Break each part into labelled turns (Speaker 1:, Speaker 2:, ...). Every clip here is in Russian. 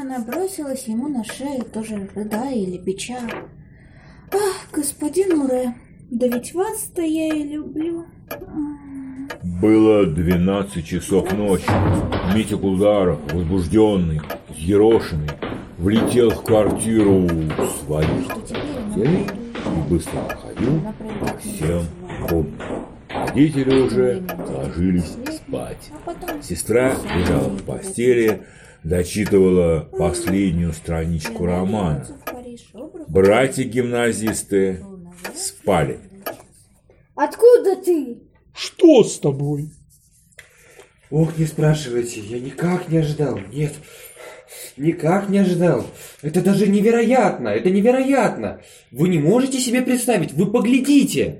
Speaker 1: она бросилась ему на шею, тоже рыдая и лепеча. «Ах, господин Уре, да ведь вас-то я и люблю».
Speaker 2: Было 12 часов ночи. Митя Кулдаров, возбужденный, взъерошенный, влетел в квартиру своих детей и быстро ходил по всем комнатам. Родители уже ложились спать. Сестра лежала в постели, дочитывала последнюю страничку романа. Братья-гимназисты спали.
Speaker 3: Откуда ты?
Speaker 4: Что с тобой?
Speaker 5: Ох, не спрашивайте, я никак не ожидал. Нет, никак не ожидал. Это даже невероятно, это невероятно. Вы не можете себе представить, вы поглядите.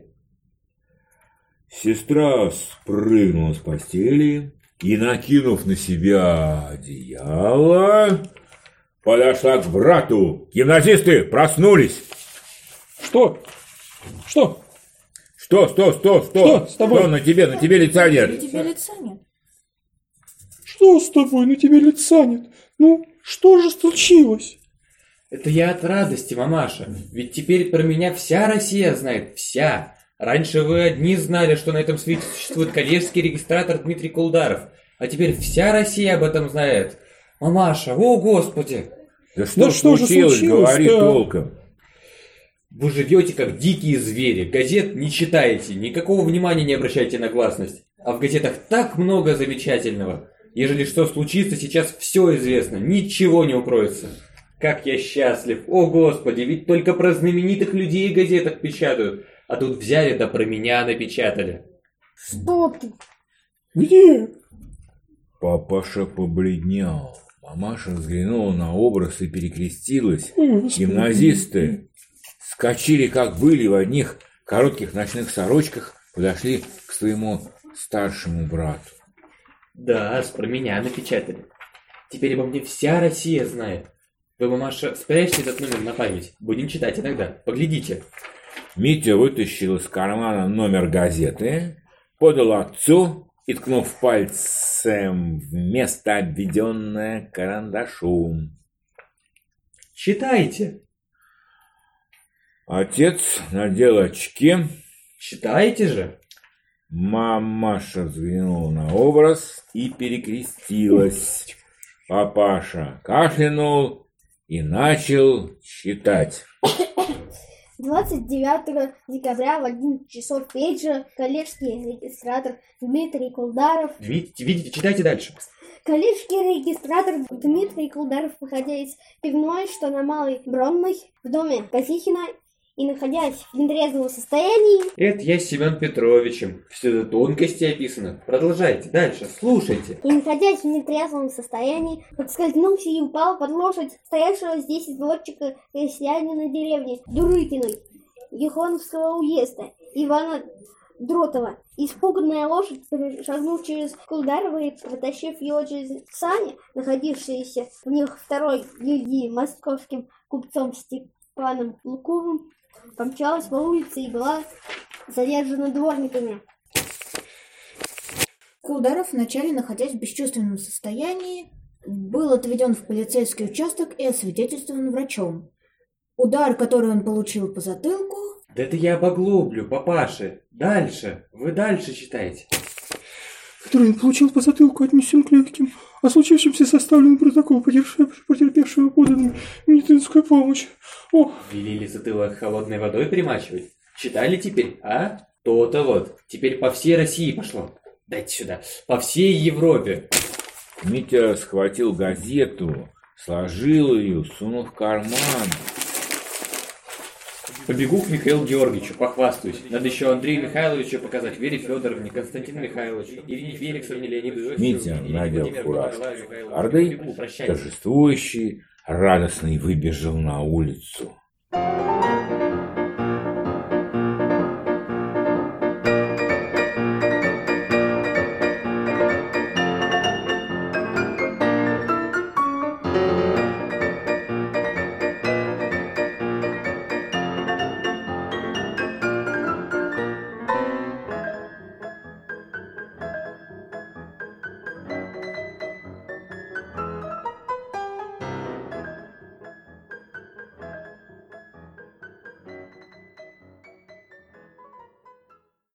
Speaker 2: Сестра спрыгнула с постели и, накинув на себя одеяло, подошла к брату. Гимназисты проснулись.
Speaker 4: Что? Что?
Speaker 2: Что
Speaker 4: с тобой?
Speaker 2: Что на тебе лица нет?
Speaker 1: На тебе лица нет.
Speaker 4: Что с тобой? На тебе лица нет. Ну, что же случилось?
Speaker 5: Это я от радости, мамаша. Ведь теперь про меня вся Россия знает, вся. Раньше вы одни знали, что на этом свете существует коллежский регистратор Дмитрий Кулдаров. А теперь вся Россия об этом знает. Мамаша, о господи!
Speaker 2: Да что же случилось? Говори толком.
Speaker 5: Вы живете как дикие звери, газет не читаете, никакого внимания не обращайте на гласность. А в газетах так много замечательного. Ежели что случится, сейчас все известно, ничего не укроется. Как я счастлив, о господи, ведь только про знаменитых людей в газетах печатают. А тут взяли, да про меня напечатали.
Speaker 3: Что ты?
Speaker 4: Где?
Speaker 2: Папаша побледнел. Мамаша взглянула на образ и перекрестилась. Гимназисты вскочили, как были, в одних коротких ночных сорочках, подошли к своему старшему брату.
Speaker 5: Да, про меня напечатали. Теперь обо мне вся Россия знает. Вы, мамаша, спрячьте этот номер на память. Будем читать иногда. Поглядите.
Speaker 2: Митя вытащил из кармана номер газеты, подал отцу и, ткнув пальцем в место, обведенное карандашом.
Speaker 5: Читайте.
Speaker 2: Отец надел очки.
Speaker 5: Читайте же.
Speaker 2: Мамаша взглянула на образ и перекрестилась. Папаша кашлянул и начал читать.
Speaker 3: 29 декабря в 11 часов вечера коллежский регистратор Дмитрий Кулдаров...
Speaker 5: Видите, читайте дальше.
Speaker 3: Коллежский регистратор Дмитрий Кулдаров, выходя из пивной, что на Малой Бронной, в доме Казихина, и находясь в нетрезвом состоянии...
Speaker 5: Это я с Семеном Петровичем. Все до тонкости описано. Продолжайте дальше, слушайте.
Speaker 3: И находясь в нетрезвом состоянии, подскользнулся и упал под лошадь стоявшего здесь извозчика крестьянина деревни Дурыкиной, Ехоновского уезда, Ивана Дротова. Испуганная лошадь, шагнув через Кулдарова и протащив его через сани, находившиеся в них второй гильдии московским купцом Степаном Луковым, помчалась по улице и была задержана дворниками.
Speaker 1: Кулдаров, вначале находясь в бесчувственном состоянии, был отведен в полицейский участок и освидетельствован врачом. Удар, который он получил по затылку...
Speaker 5: Да это я обоглоблю, папаша. Дальше. Вы дальше читаете.
Speaker 4: Который он получил по затылку, отнесен к легким. О случившемся составлен протокол, потерпевшего поданную медицинскую помощь. Ох.
Speaker 5: Велели затылок холодной водой примачивать. Читали теперь, а? То-то вот. Теперь по всей России пошло. Дайте сюда. По всей Европе.
Speaker 2: Митя схватил газету, сложил ее, сунул в карман.
Speaker 5: Побегу к Михаилу Георгиевичу, похвастаюсь. Надо еще Андрею Михайловичу показать, Вере Федоровне, Константину Михайловичу, Ирине Феликсовне, Леониду Иосифовичу.
Speaker 2: Митя надел фуражку с кокардой, торжествующий, радостный выбежал на улицу.